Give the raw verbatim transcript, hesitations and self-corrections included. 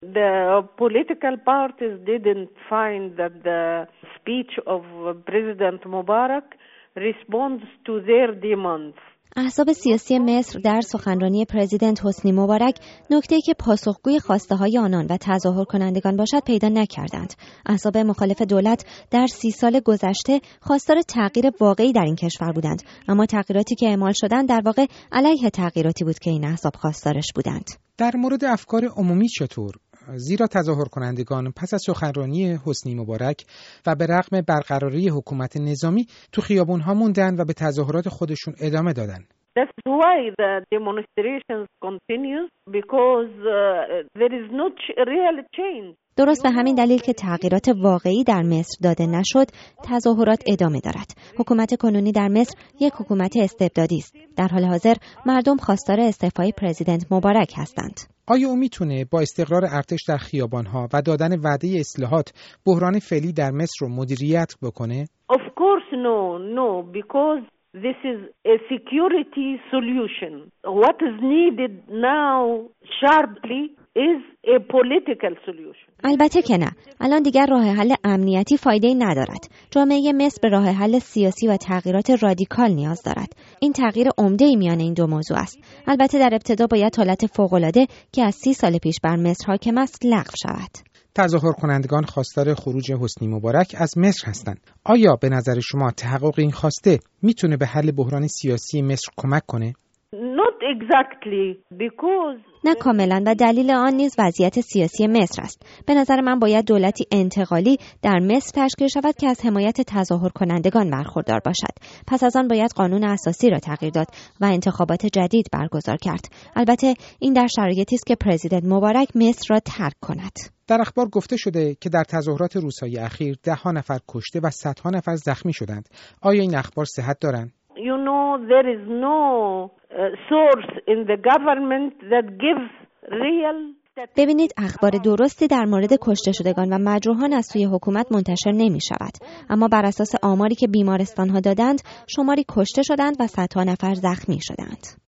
the political parties didn't find that the speech of President Mubarak responds to their demands. احزاب سیاسی مصر در سخنرانی پرزیدنت حسنی مبارک نکته‌ای که پاسخگوی خواسته‌های آنان و تظاهر کنندگان باشد پیدا نکردند. احزاب مخالف دولت در سی سال گذشته خواستار تغییر واقعی در این کشور بودند، اما تغییراتی که اعمال شدند در واقع علیه تغییراتی بود که این احزاب خواستارش بودند. در مورد افکار عمومی چطور؟ زیرا تظاهر کنندگان پس از سخنرانی حسنی مبارک و به رغم برقراری حکومت نظامی تو خیابون‌ها موندن و به تظاهرات خودشون ادامه دادن. That's why the demonstrations continues because uh, there is no real change. درست به همین دلیل که تغییرات واقعی در مصر داده نشد، تظاهرات ادامه دارد. حکومت کنونی در مصر یک حکومت استبدادی است. در حال حاضر مردم خواستار استعفای پرزیدنت مبارک هستند. آیا او میتونه با استقرار ارتش در خیابان‌ها و دادن وعده اصلاحات بحران فعلی در مصر رو مدیریت بکنه؟ Of course no, no, because this is a security solution. What is needed now sharply is a political solution. البته که نه. الان دیگر راه حل امنیتی فایده‌ای ندارد. جامعه مصر به راه حل سیاسی و تغییرات رادیکال نیاز دارد. این تغییر عمده‌ای میان این دو موضوع است. البته در ابتدا باید حالت فوق‌العاده که از سی سال پیش بر مصر حاکم است لغو شود. تظاهر کنندگان خواستار خروج حسنی مبارک از مصر هستند. آیا به نظر شما تحقق این خواسته میتونه به حل بحران سیاسی مصر کمک کنه؟ Not exactly because نه کاملا و دلیل آن نیز وضعیت سیاسی مصر است. به نظر من باید دولتی انتقالی در مصر تشکیل شود که از حمایت تظاهر کنندگان برخوردار باشد. پس از آن باید قانون اساسی را تغییر داد و انتخابات جدید برگزار کرد. البته این در شرایطی است که پرزیدنت مبارک مصر را ترک کند. در اخبار گفته شده که در تظاهرات روزهای اخیر ده ها نفر کشته و صدها نفر زخمی شدند. آیا این اخبار صحت دارند؟ You know, there is no uh, source in the government that gives real. ببینید اخبار درستی در مورد کشته شدگان و مجروحان از سوی حکومت منتشر نمی شود. اما بر اساس آماری که بیمارستان ها دادند، شماری کشته شدند و صدها نفر زخمی شدند.